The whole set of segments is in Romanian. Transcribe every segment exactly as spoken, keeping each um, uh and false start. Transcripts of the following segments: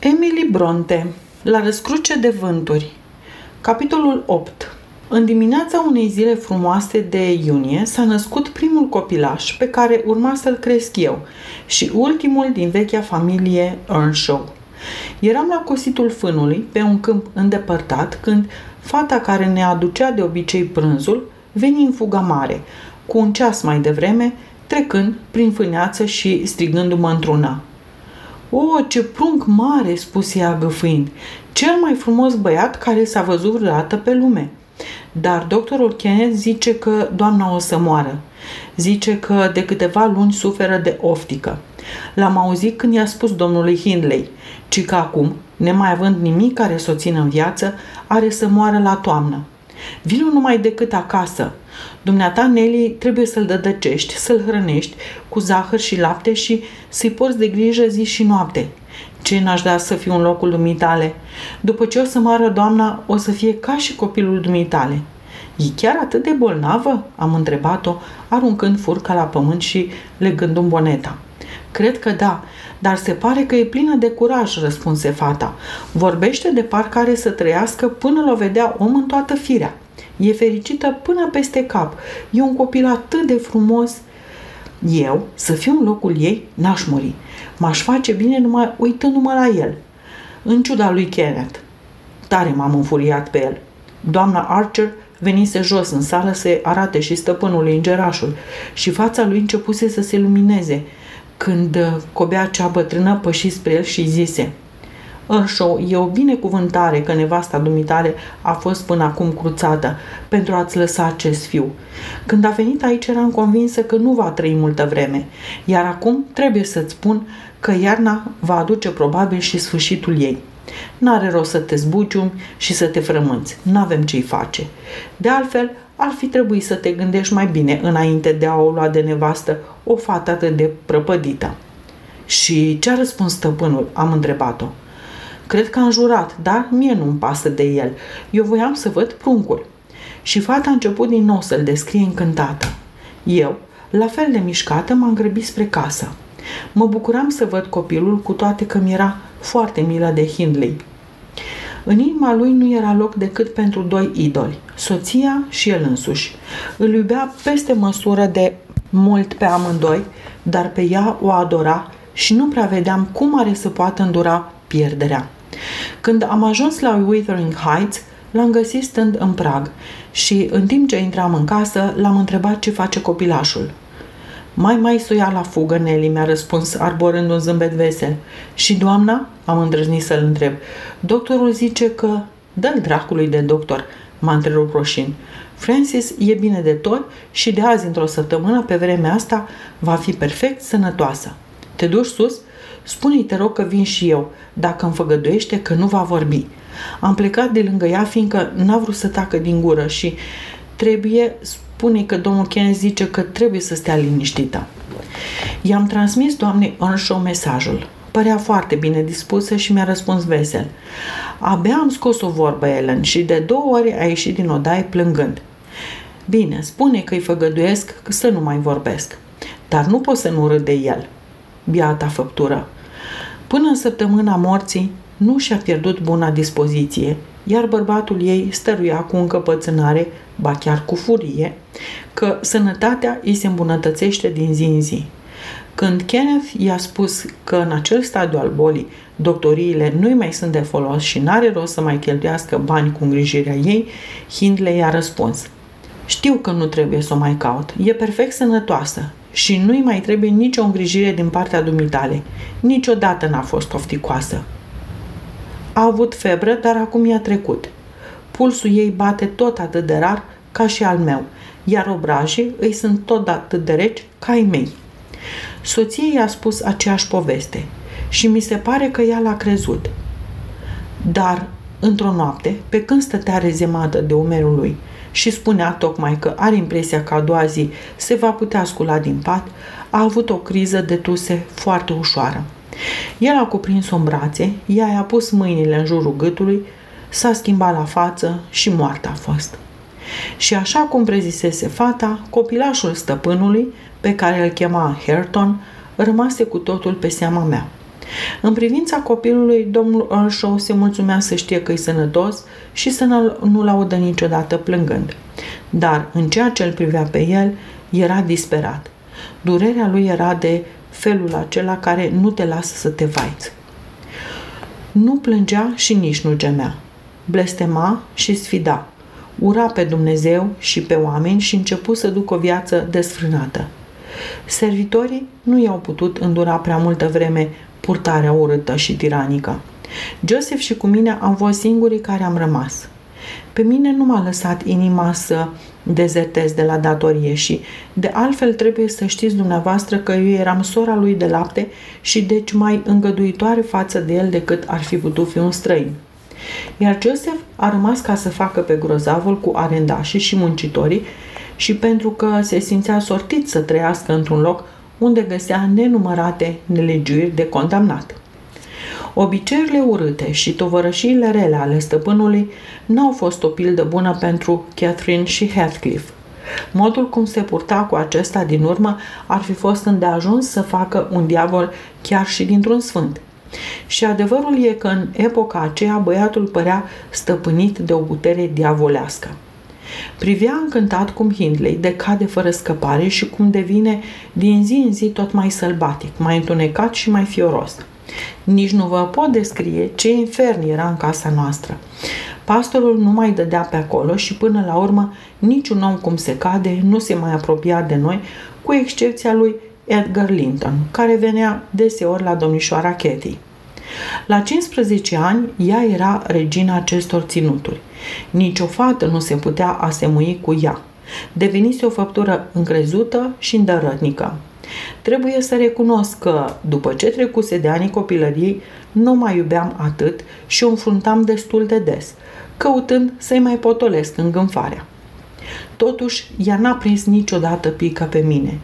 Emily Bronte, La răscruce de vânturi. Capitolul opt. În dimineața unei zile frumoase de iunie s-a născut primul copilaș pe care urma să-l cresc eu și ultimul din vechea familie Earnshaw. Eram la cositul fânului pe un câmp îndepărtat când fata care ne aducea de obicei prânzul veni în fuga mare, cu un ceas mai devreme, trecând prin fâneață și strigându-mă într-una. "O, ce prunc mare!" spuse ea gâfâind. "Cel mai frumos băiat care s-a văzut vreodată pe lume. Dar doctorul Kenneth zice că doamna o să moară. Zice că de câteva luni suferă de oftică. L-am auzit când i-a spus domnului Hindley, ci că acum, nemai având nimic care să o țină în viață, are să moară la toamnă. Vino numai decât acasă. Dumneata, Nelly, trebuie să-l dădăcești, să-l hrănești cu zahăr și lapte și să-i porți de grijă zi și noapte. Ce n-aș da să fiu în locul dumitale? După ce o să moară doamna, o să fie ca și copilul dumitale." "E chiar atât de bolnavă?" am întrebat-o, aruncând furca la pământ și legându-mi boneta. "Cred că da, dar se pare că e plină de curaj," răspunse fata. "Vorbește de parcă are să trăiască până l-o vedea om în toată firea. E fericită până peste cap. E un copil atât de frumos. Eu, să fiu în locul ei, n-aș muri. M-aș face bine numai uitându-mă la el." În ciuda lui Kenneth. Tare m-am înfuriat pe el. Doamna Archer venise jos în sală să arate și stăpânului îngerașul și fața lui începuse să se lumineze, când cobea cea bătrână păși spre el și zise: "Earnshaw, e o binecuvântare că nevasta dumitale a fost până acum cruțată pentru a-ți lăsa acest fiu. Când a venit aici eram convinsă că nu va trăi multă vreme, iar acum trebuie să-ți spun că iarna va aduce probabil și sfârșitul ei. N-are rost să te zbuciumi și să te frămânți, n-avem ce-i face. De altfel, ar fi trebuit să te gândești mai bine înainte de a o lua de nevastă o fată atât de prăpădită." "Și ce a răspuns stăpânul?" am întrebat-o. "Cred că a înjurat, dar mie nu-mi pasă de el. Eu voiam să văd pruncul." Și fata a început din nou să-l descrie încântată. Eu, la fel de mișcată, m-am grăbit spre casă. Mă bucuram să văd copilul, cu toate că mi-era foarte milă de Hindley. În inima lui nu era loc decât pentru doi idoli, soția și el însuși. Îl iubea peste măsură de mult pe amândoi, dar pe ea o adora și nu prea vedeam cum are să poată îndura pierderea. Când am ajuns la Wuthering Heights, l-am găsit stând în prag și, în timp ce intram în casă, l-am întrebat ce face copilașul. "Mai mai s-o ia la fugă, Nelly," mi-a răspuns, arborând un zâmbet vesel. "Și doamna?" am îndrăznit să-l întreb. "Doctorul zice că..." "Dă-l dracului de doctor," m-a întrerupt roșin. "Francis e bine de tot și de azi într-o săptămână, pe vremea asta, va fi perfect sănătoasă. Te duci sus? Spune-i, te rog, că vin și eu, dacă îmi făgăduiește că nu va vorbi." Am plecat de lângă ea, fiindcă n-a vrut să tacă din gură și trebuie... Spune că domnul Kenneth zice că trebuie să stea liniștită. I-am transmis doamnei Earnshaw mesajul. Părea foarte bine dispusă și mi-a răspuns vesel. "Abia am scos o vorbă, Ellen, și de două ori a ieșit din odaie plângând. Bine, spune că îi făgăduiesc să nu mai vorbesc. Dar nu pot să nu râd de el. Biata făptură. Până în săptămâna morții nu și-a pierdut buna dispoziție, iar bărbatul ei stăruia cu încăpățânare, ba chiar cu furie, că sănătatea îi se îmbunătățește din zi în zi. Când Kenneth i-a spus că în acel stadiu al bolii doctoriile nu-i mai sunt de folos și n-are rost să mai cheltuiască bani cu îngrijirea ei, Hindley i-a răspuns: "Știu că nu trebuie să o mai caut, e perfect sănătoasă și nu-i mai trebuie nicio îngrijire din partea dumitale. Niciodată n-a fost ofticoasă. A avut febră, dar acum i-a trecut. Pulsul ei bate tot atât de rar ca și al meu, iar obrajii îi sunt tot atât de reci ca ai mei." Soției i-a spus aceeași poveste și mi se pare că ea l-a crezut. Dar, într-o noapte, pe când stătea rezemată de umerul lui și spunea tocmai că are impresia că a doua zi se va putea scula din pat, a avut o criză de tuse foarte ușoară. El a cuprins-o în brațe, ea i-a pus mâinile în jurul gâtului, s-a schimbat la față și moartă a fost. Și așa cum prezisese fata, copilașul stăpânului, pe care îl chema Hareton, rămase cu totul pe seama mea. În privința copilului, domnul Earnshaw se mulțumea să știe că e sănătos și să nu-l audă niciodată plângând. Dar, în ceea ce îl privea pe el, era disperat. Durerea lui era de felul acela care nu te lasă să te vaiți. Nu plângea și nici nu gemea. Blestema și sfida. Ura pe Dumnezeu și pe oameni și începu să ducă o viață desfrânată. Servitorii nu i-au putut îndura prea multă vreme purtarea urâtă și tiranică. Joseph și cu mine am fost singurii care am rămas. Pe mine nu m-a lăsat inima să dezertez de la datorie și, de altfel, trebuie să știți dumneavoastră că eu eram sora lui de lapte și deci mai îngăduitoare față de el decât ar fi putut fi un străin. Iar Joseph a rămas ca să facă pe grozavul cu arendașii și muncitorii și pentru că se simțea sortit să trăiască într-un loc unde găsea nenumărate nelegiuiri de condamnat. Obiceiurile urâte și tovărășiile rele ale stăpânului n-au fost o pildă bună pentru Catherine și Heathcliff. Modul cum se purta cu acesta din urmă ar fi fost îndeajuns să facă un diavol chiar și dintr-un sfânt. Și adevărul e că în epoca aceea băiatul părea stăpânit de o putere diavolească. Privea încântat cum Hindley decade fără scăpare și cum devine din zi în zi tot mai sălbatic, mai întunecat și mai fioros. Nici nu vă pot descrie ce infern era în casa noastră. Pastorul nu mai dădea pe acolo și până la urmă niciun om cum se cade nu se mai apropia de noi, cu excepția lui Edgar Linton, care venea deseori la domnișoara Cathy. La cincisprezece ani, ea era regina acestor ținuturi. Nici o fată nu se putea asemui cu ea. Devenise o făptură încrezută și îndărătnică. Trebuie să recunosc că, după ce trecuse de anii copilăriei, nu mai iubeam atât și o înfruntam destul de des, căutând să-i mai potolesc îngânfarea. Totuși, ea n-a prins niciodată pică pe mine.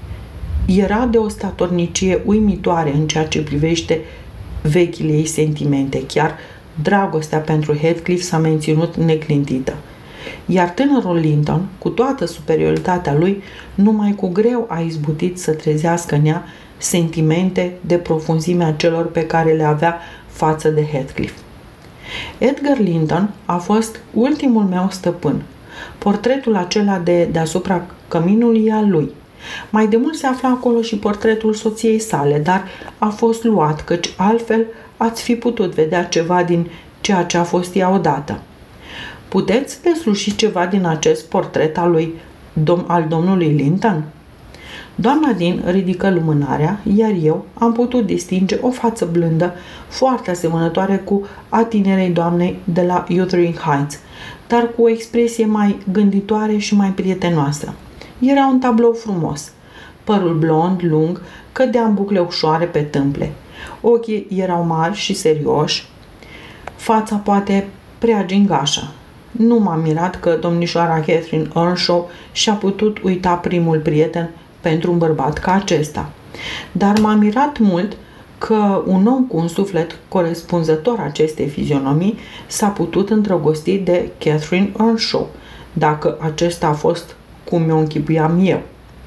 Era de o statornicie uimitoare în ceea ce privește vechile ei sentimente, chiar dragostea pentru Heathcliff s-a menținut neclintită. Iar tânărul Linton, cu toată superioritatea lui, numai cu greu a izbutit să trezească în ea sentimente de profunzimea celor pe care le avea față de Heathcliff. Edgar Linton a fost ultimul meu stăpân. Portretul acela de deasupra căminului e al lui. Mai de mult se afla acolo și portretul soției sale, dar a fost luat, căci altfel ați fi putut vedea ceva din ceea ce a fost ea odată. Puteți desluși ceva din acest portret al lui dom- al domnului Linton? Doamna Dean ridică lumânarea, iar eu am putut distinge o față blândă, foarte asemănătoare cu a tinerei doamnei de la Wuthering Heights, dar cu o expresie mai gânditoare și mai prietenoasă. Era un tablou frumos. Părul blond, lung, cădea în bucle ușoare pe tâmple. Ochii erau mari și serioși, fața poate prea gingașă. Nu m-am mirat că domnișoara Catherine Earnshaw și-a putut uita primul prieten pentru un bărbat ca acesta. Dar m-a mirat mult că un om cu un suflet corespunzător acestei fizionomii s-a putut îndrăgosti de Catherine Earnshaw, dacă acesta a fost cum mi-o închipuiam eu.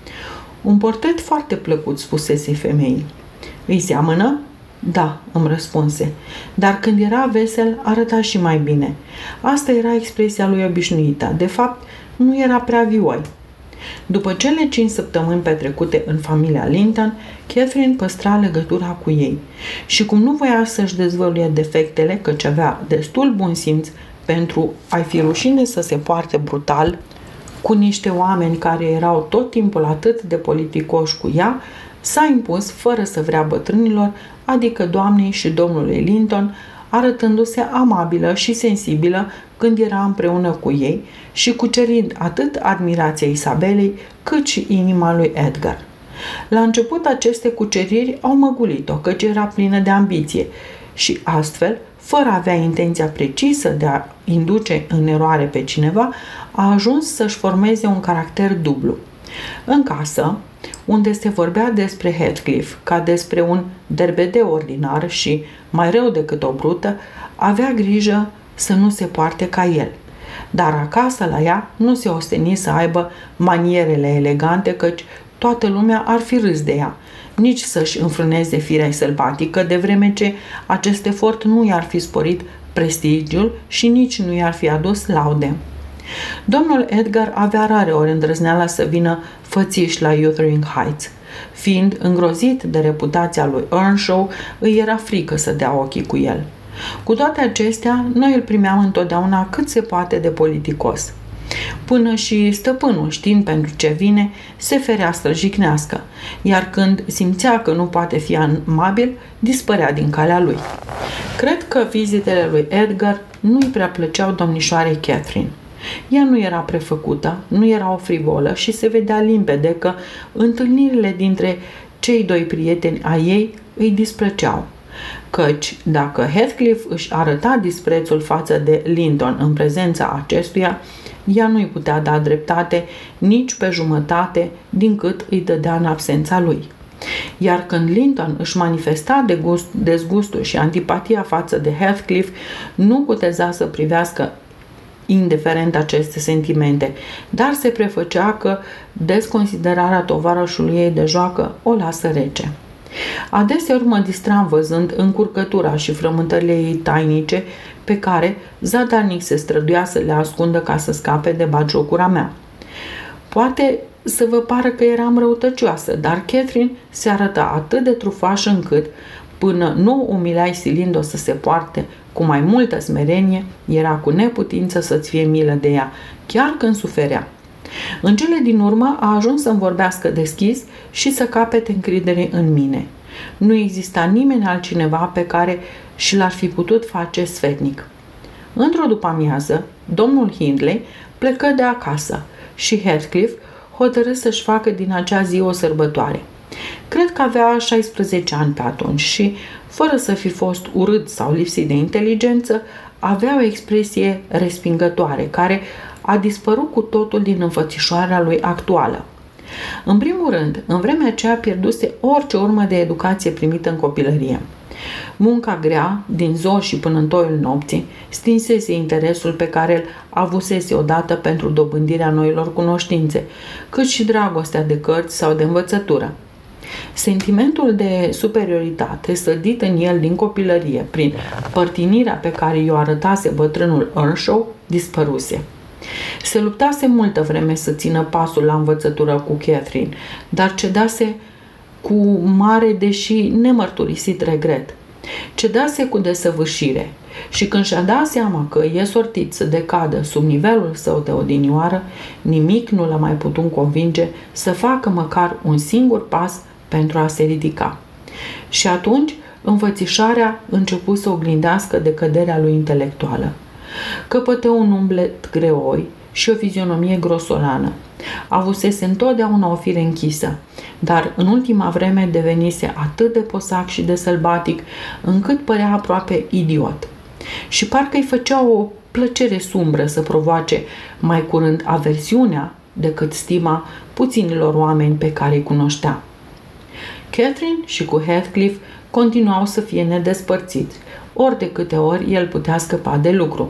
Un portret foarte plăcut, spusese femeii. Îi seamănă? Da, îmi răspunse, dar când era vesel arăta și mai bine. Asta era expresia lui obișnuită. De fapt, nu era prea vioi. După cele cinci săptămâni petrecute în familia Linton, Catherine păstra legătura cu ei și cum nu voia să-și dezvăluie defectele, căci avea destul bun simț pentru a-i fi rușine să se poarte brutal cu niște oameni care erau tot timpul atât de politicoși cu ea, s-a impus fără să vrea bătrânilor, adică doamnei și domnului Linton, arătându-se amabilă și sensibilă când era împreună cu ei și cucerind atât admirația Isabelei cât și inima lui Edgar. La început aceste cuceriri au măgulit-o, căci era plină de ambiție și astfel, fără a avea intenția precisă de a induce în eroare pe cineva, a ajuns să-și formeze un caracter dublu. În casă, unde se vorbea despre Heathcliff ca despre un derbedeu ordinar și, mai rău decât o brută, avea grijă să nu se poarte ca el. Dar acasă la ea nu se osteni să aibă manierele elegante, căci toată lumea ar fi râs de ea, nici să-și înfrâneze firea sălbatică, de vreme ce acest efort nu i-ar fi sporit prestigiul și nici nu i-ar fi adus laude. Domnul Edgar avea rare ori îndrăzneala să vină fățiș la Wuthering Heights. Fiind îngrozit de reputația lui Earnshaw, îi era frică să dea ochii cu el. Cu toate acestea, noi îl primeam întotdeauna cât se poate de politicos. Până și stăpânul, știind pentru ce vine, se ferea să-l jignească, iar când simțea că nu poate fi amabil, dispărea din calea lui. Cred că vizitele lui Edgar nu îi prea plăceau domnișoarei Catherine. Ea nu era prefăcută, nu era o frivolă și se vedea limpede că întâlnirile dintre cei doi prieteni ai ei îi displăceau. Căci, dacă Heathcliff își arăta disprețul față de Linton în prezența acestuia, ea nu-i putea da dreptate nici pe jumătate din cât îi dădea în absența lui. Iar când Linton își manifesta de gust, dezgustul și antipatia față de Heathcliff, nu cuteza să privească indiferent aceste sentimente, dar se prefăcea că desconsiderarea tovarășului ei de joacă o lasă rece. Adeseori mă distram văzând încurcătura și frământările ei tainice pe care zadarnic se străduia să le ascundă ca să scape de batjocura mea. Poate să vă pară că eram răutăcioasă, dar Catherine se arăta atât de trufașă încât, până nu umileai silind-o să se poarte cu mai multă smerenie, era cu neputință să-ți fie milă de ea, chiar când suferea. În cele din urmă a ajuns să-mi vorbească deschis și să capete încredere în mine. Nu exista nimeni altcineva pe care și l-ar fi putut face sfetnic. Într-o după-amiază, domnul Hindley plecă de acasă și Heathcliff hotărâ să-și facă din acea zi o sărbătoare. Cred că avea șaisprezece ani pe atunci și, fără să fi fost urât sau lipsit de inteligență, avea o expresie respingătoare, care a dispărut cu totul din înfățișoarea lui actuală. În primul rând, în vremea aceea pierduse orice urmă de educație primită în copilărie. Munca grea, din zor și până în toiul nopții, stinsese interesul pe care îl avusese odată pentru dobândirea noilor cunoștințe, cât și dragostea de cărți sau de învățătură. Sentimentul de superioritate sădit în el din copilărie prin părtinirea pe care i-o arătase bătrânul Earnshaw dispăruse. Se luptase multă vreme să țină pasul la învățătură cu Catherine, dar cedase cu mare, deși nemărturisit regret. Cedase cu desăvârșire și când și-a dat seama că e sortit să decadă sub nivelul său de odinioară, nimic nu l-a mai putut convinge să facă măcar un singur pas pentru a se ridica. Și atunci înfățișarea începu să oglindească decăderea lui intelectuală. Căpătă un umblet greoi și o fizionomie grosolană. Avusese întotdeauna o fire închisă, dar în ultima vreme devenise atât de posac și de sălbatic, încât părea aproape idiot. Și parcă îi făcea o plăcere sumbră să provoace mai curând aversiunea decât stima puținilor oameni pe care îi cunoștea. Catherine și cu Heathcliff continuau să fie nedespărțiți, ori de câte ori el putea scăpa de lucru.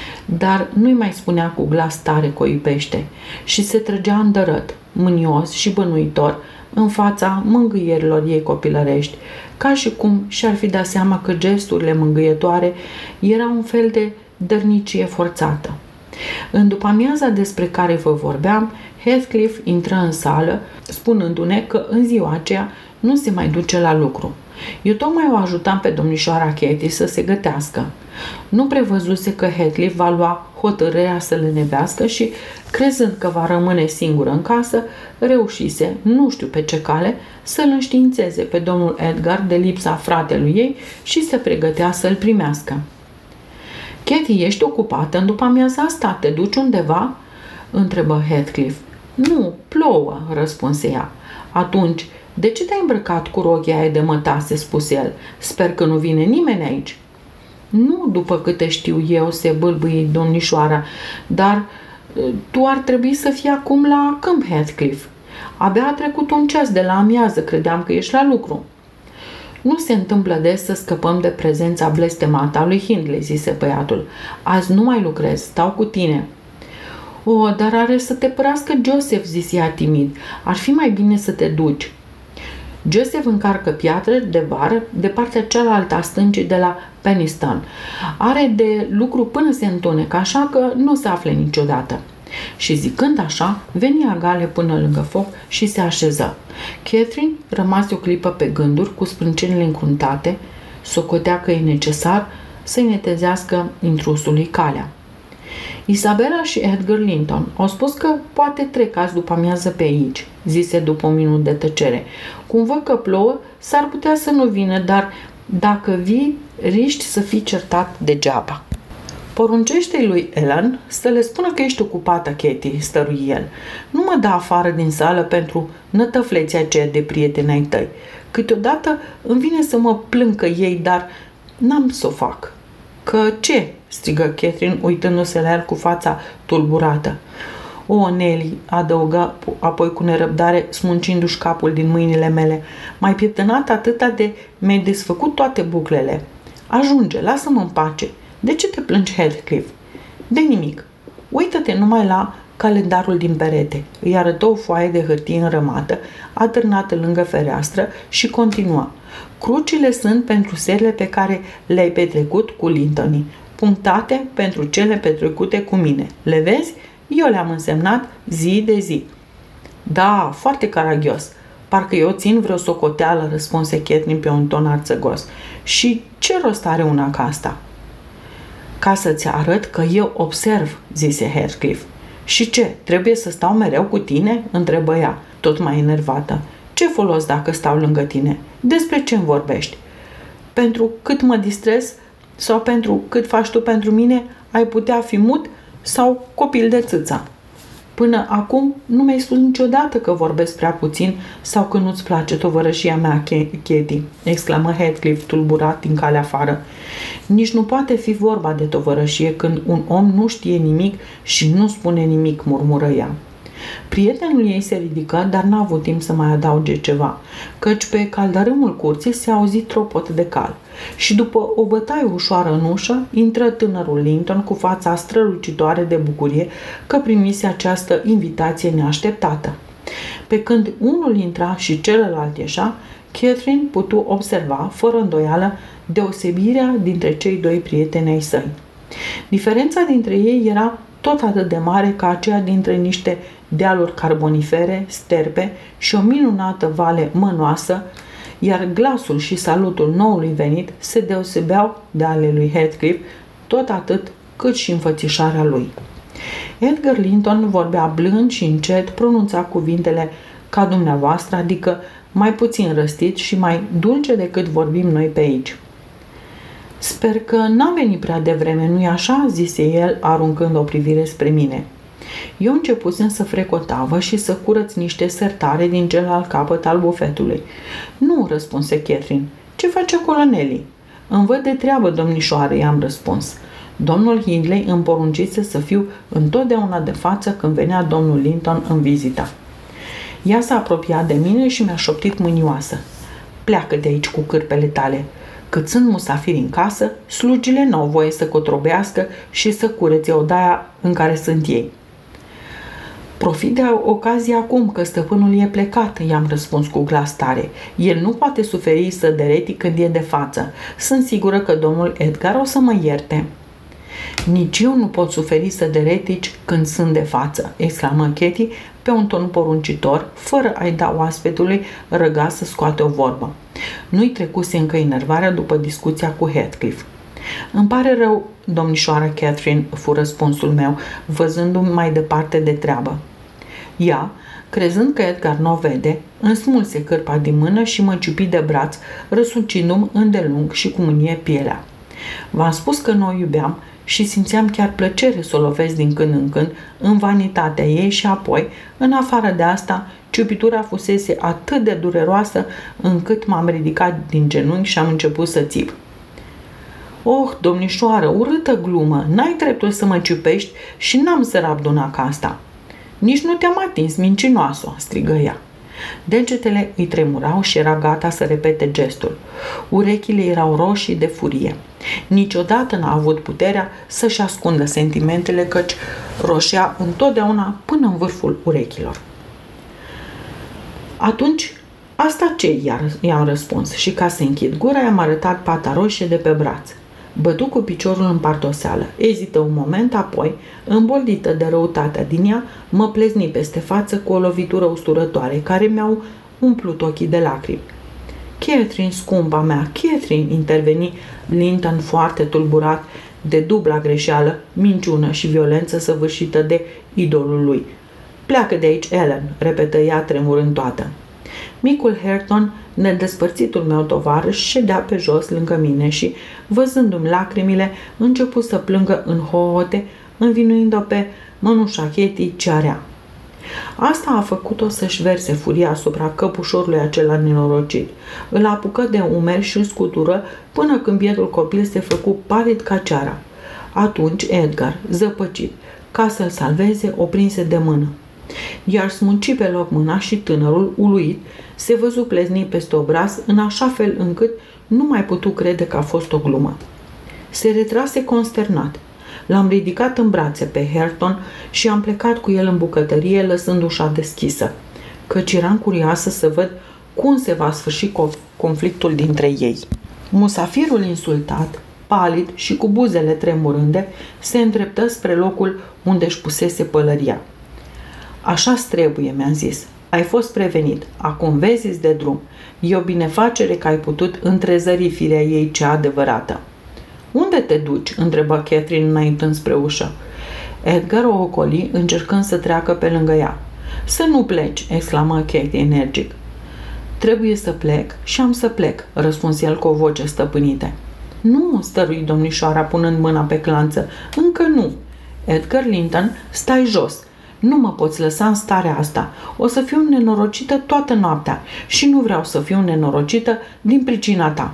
Dar nu-i mai spunea cu glas tare că o iubește și se trăgea îndărăt, mânios și bănuitor în fața mângâierilor ei copilărești, ca și cum și-ar fi dat seama că gesturile mângâietoare erau un fel de dărnicie forțată. În după-amiaza despre care vă vorbeam, Heathcliff intră în sală, spunându-ne că în ziua aceea nu se mai duce la lucru. Eu tocmai o ajutam pe domnișoara Katie să se gătească. Nu prevăzuse că Heathcliff va lua hotărârea să le nevească și, crezând că va rămâne singură în casă, reușise, nu știu pe ce cale, să-l înștiințeze pe domnul Edgar de lipsa fratelui ei și se pregătea să-l primească. Katie, ești ocupată în după-amiaza asta? Te duci undeva?" întrebă Heathcliff. Nu, plouă," răspunse ea. Atunci, de ce te-ai îmbrăcat cu rochia aia de mătase?" spuse el. Sper că nu vine nimeni aici." Nu, după câte știu eu," se bâlbâie domnișoara, dar tu ar trebui să fii acum la câmp, Heathcliff. Abia a trecut un ceas de la amiază, credeam că ești la lucru." Nu se întâmplă des să scăpăm de prezența blestemată a lui Hindley," zise băiatul. Azi nu mai lucrez, stau cu tine." O, dar are să te părască Joseph," zise ea timid. Ar fi mai bine să te duci." Joseph încarcă piatră de vară de partea cealaltă a stâncii de la Peniston. Are de lucru până se întunecă, așa că nu se află niciodată. Și zicând așa, veni Agale până lângă foc și se așeză. Catherine rămase o clipă pe gânduri, cu sprâncenile încruntate, socotea că e necesar să-i netezească intrusului calea. Isabela și Edgar Linton au spus că poate trec azi după amiază pe aici, zise după un minut de tăcere. Cum văd că plouă, s-ar putea să nu vină, dar dacă vii, riști să fii certat degeaba. Poruncește-i lui Ellen să le spună că ești ocupată, Katie, stărui el. Nu mă da afară din sală pentru nătăfleții aceia de prieteni ai tăi. Câteodată îmi vine să mă plâng că ei, dar n-am să o fac. Că ce? Strigă Catherine, uitându-se la el cu fața tulburată. O, Nelly, adăugă apoi cu nerăbdare, smuncindu-și capul din mâinile mele. M-ai pieptănat atâta de mi-ai desfăcut toate buclele. Ajunge, lasă-mă în pace. De ce te plângi, Heathcliff? De nimic. Uită-te numai la calendarul din perete. Îi arătă o foaie de hârtie înrămată, atârnată lângă fereastră și continua. Crucile sunt pentru serile pe care le-ai petrecut cu Lintonii, punctate pentru cele petrecute cu mine. Le vezi? Eu le-am însemnat zi de zi. Da, foarte caragios. Parcă eu țin vreo socoteală, răspunse Catherine pe un ton arțăgos. Și ce rost are una ca asta? Ca să-ți arăt că eu observ, zise Heathcliff. Și ce, trebuie să stau mereu cu tine? Întrebă ea, tot mai enervată. Ce folos dacă stau lângă tine? Despre ce-mi vorbești? Pentru cât mă distrez sau pentru cât faci tu pentru mine, ai putea fi mut sau copil de țâța. Până acum nu mi-ai spus niciodată că vorbesc prea puțin sau că nu-ți place tovărășia mea, Katie, exclamă Heathcliff tulburat din calea afară. Nici nu poate fi vorba de tovărășie când un om nu știe nimic și nu spune nimic, murmură ea. Prietenul ei se ridică, dar n-a avut timp să mai adauge ceva, căci pe caldărâmul curții se auzi tropot de cal și după o bătaie ușoară în ușă, intră tânărul Linton cu fața strălucitoare de bucurie că primise această invitație neașteptată. Pe când unul intra și celălalt ieșea, Catherine putu observa, fără îndoială, deosebirea dintre cei doi prieteni ai săi. Diferența dintre ei era tot atât de mare ca aceea dintre niște dealuri carbonifere, sterpe și o minunată vale mănoasă, iar glasul și salutul noului venit se deosebeau de ale lui Heathcliff tot atât cât și înfățișarea lui. Edgar Linton vorbea blând și încet, pronunța cuvintele ca dumneavoastră, adică mai puțin răstit și mai dulce decât vorbim noi pe aici. Sper că n-am venit prea devreme, nu-i așa?" zise el, aruncând o privire spre mine. Eu începusem să frec o tavă și să curăț niște sertare din celălalt capăt al bufetului. Nu," răspunse Catherine. Ce face acolo, Nelly?" Îmi văd de treabă, domnișoară," i-am răspuns. Domnul Hindley îmi poruncise să fiu întotdeauna de față când venea domnul Linton în vizită. Ea s-a apropiat de mine și mi-a șoptit mânioasă. Pleacă de aici cu cârpele tale. Cât sunt musafiri în casă, slugile n-au voie să cotrobească și să curețe odaia în care sunt ei. Profit de ocazie acum că stăpânul e plecat, i-am răspuns cu glas tare. El nu poate suferi să dereti când e de față. Sunt sigură că domnul Edgar o să mă ierte. Nici eu nu pot suferi să deretici când sunt de față, exclamă Katie pe un ton poruncitor, fără a-i da oaspetului răgaz să scoate o vorbă. Nu-i trecuse încă enervarea după discuția cu Heathcliff. Îmi pare rău, domnișoara Catherine, fu răspunsul meu, văzându-mi mai departe de treabă. Ea, crezând că Edgar n-o vede, însmulse cârpa din mână și mă ciupi de braț, răsucindu-mi îndelung și cu mânie pielea. V-am spus că nu o iubeam și simțeam chiar plăcere să o lovesc din când în când în vanitatea ei și apoi, în afară de asta, ciupitura fusese atât de dureroasă încât m-am ridicat din genunchi și am început să țip. Oh, domnișoară, urâtă glumă, n-ai dreptul să mă ciupești și n-am să rabd una ca asta. Nici nu te-am atins, mincinoasă, strigă ea. Degetele îi tremurau și era gata să repete gestul. Urechile erau roșii de furie. Niciodată n-a avut puterea să-și ascundă sentimentele, căci roșea întotdeauna până în vârful urechilor. Atunci Asta ce? I-am răspuns și ca să închid gura i-am arătat pata roșie de pe braț. Bătu cu piciorul în pardoseală, ezită un moment, apoi, îmboldită de răutatea din ea, mă plezni peste față cu o lovitură usturătoare care mi-au umplut ochii de lacrimi. Catherine, scumpa mea, Catherine, interveni Linton foarte tulburat de dubla greșeală, minciună și violență săvârșită de idolul lui. Pleacă de aici, Ellen, repetă ea tremurând toată. Micul Hareton, nedespărțitul meu tovarăș, ședea pe jos lângă mine și, văzându-mi lacrimile, început să plângă în hohote, învinuind-o pe mănușa Katie cea rea. Asta a făcut-o să-și verse furia asupra căpușorului acela nenorocit. Îl apucă de umeri și îl scutură până când bietul copil se făcu palid ca ceara. Atunci Edgar, zăpăcit, ca să-l salveze, o prinse de mână. Iar smunci pe loc mâna și tânărul, uluit, se văzu plezni peste obraz în așa fel încât nu mai putu crede că a fost o glumă. Se retrase consternat. L-am ridicat în brațe pe Hareton și am plecat cu el în bucătărie, lăsând ușa deschisă, căci eram curioasă să văd cum se va sfârși conflictul dintre ei. Musafirul insultat, palid și cu buzele tremurânde, se îndreptă spre locul unde își pusese pălăria. Așa-ți trebuie, mi-am zis. Ai fost prevenit. Acum vezi de drum. E o binefacere că ai putut întrezări firea ei cea adevărată. Unde te duci? Întrebă Catherine înaintând spre ușă. Edgar o ocoli, încercând să treacă pe lângă ea. Să nu pleci, exclamă Katie energic. Trebuie să plec și am să plec, răspunse el cu o voce stăpânită. Nu, stărui domnișoara punând mâna pe clanță. Încă nu. Edgar Linton, stai jos. Nu mă poți lăsa în starea asta. O să fiu nenorocită toată noaptea și nu vreau să fiu nenorocită din pricina ta.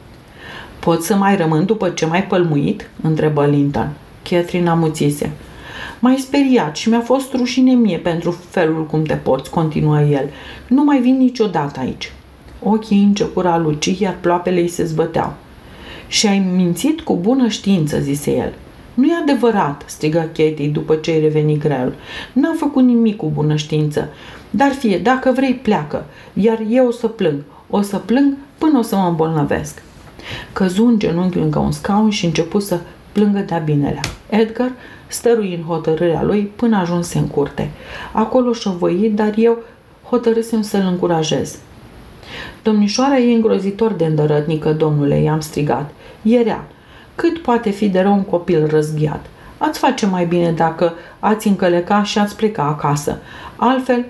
Pot să mai rămân după ce m-ai pălmuit? Întrebă Linton. Catherine amuțise. M-ai speriat și mi-a fost rușine mie pentru felul cum te porți, continuă el. Nu mai vin niciodată aici. Ochii ei începură a luci, iar ploapele îi se zbăteau. Și ai mințit cu bună știință, zise el. Nu e adevărat, strigă Katie după ce îi reveni greul. N-am făcut nimic cu bună știință. Dar fie, dacă vrei, pleacă, iar eu o să plâng. O să plâng până o să mă îmbolnăvesc. Căzu în genunchi lângă un scaun și începu să plângă de-a binelea. Edgar stărui în hotărârea lui până ajunse în curte. Acolo șovăi, dar eu hotărâsem să-l încurajez. Domnișoara e îngrozitor de îndărătnică, domnule, i-am strigat. E rea. Cât poate fi de rău un copil răzghiat? Ați face mai bine dacă ați încăleca și ați pleca acasă. Altfel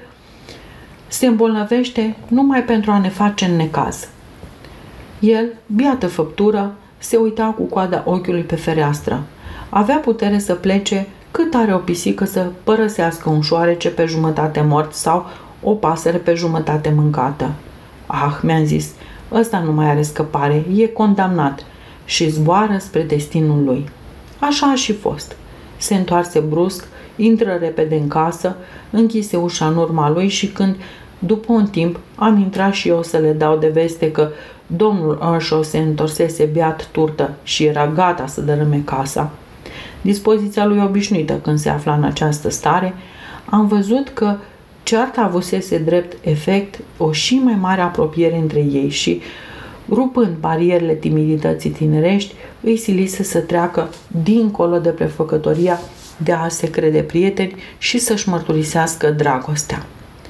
se îmbolnăvește numai pentru a ne face în necaz. El, biată făptură, se uita cu coada ochiului pe fereastră. Avea putere să plece cât are o pisică să părăsească un șoarece pe jumătate mort sau o pasăre pe jumătate mâncată. Ah, mi-am zis, ăsta nu mai are scăpare, e condamnat și zboară spre destinul lui. Așa a și fost. Se întoarse brusc, intră repede în casă, închise ușa în urma lui și când, după un timp, am intrat și eu să le dau de veste că domnul Earnshaw se întorsese beat turtă și era gata să dărâme casa, dispoziția lui obișnuită când se afla în această stare, am văzut că cearta avusese drept efect o și mai mare apropiere între ei și, rupând barierele timidității tinerești, îi silise să treacă dincolo de prefăcătoria de a se crede prieteni și să-și mărturisească dragostea.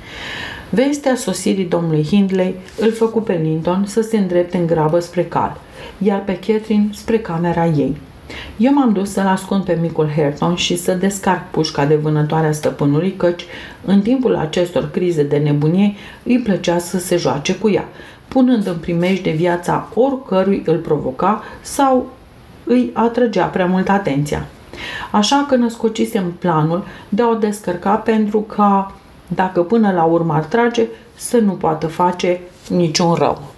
Vestea sosirii domnului Hindley îl făcu pe Linton să se îndrepte în grabă spre cal, iar pe Catherine spre camera ei. Eu m-am dus să-l ascund pe micul Hareton și să descarc pușca de vânătoare a stăpânului, căci în timpul acestor crize de nebunie îi plăcea să se joace cu ea, punând în primejde viața oricărui îl provoca sau îi atrăgea prea mult atenția. Așa că născocisem planul de a o descărca pentru ca, dacă până la urmă ar trage, să nu poată face niciun rău.